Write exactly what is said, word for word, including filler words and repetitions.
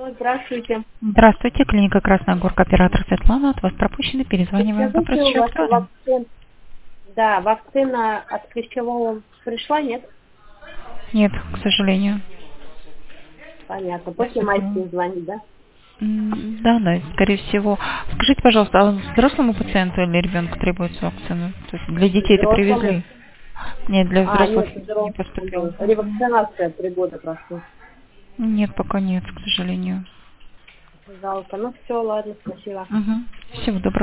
Здравствуйте. Здравствуйте, клиника Красная Горка, оператор Светлана. От вас пропущены, перезваниваем. Вопрос Подскажите, у еще вас актуален? вакцина, да, вакцина от клещевого пришла, нет? Нет, к сожалению. Понятно. К После сожалению. майских звонит, да? М, Да, да, скорее всего. Скажите, пожалуйста, а взрослому пациенту или ребенку требуется вакцина? То есть для детей это Взрослому. привезли? Нет, для А, взрослых нет, не поступил. взрослому. Мгм. Ревакцинация три года прошло. Нет, пока нет, к сожалению. Жалко. Ну все, ладно, спасибо. Угу. Всего доброго.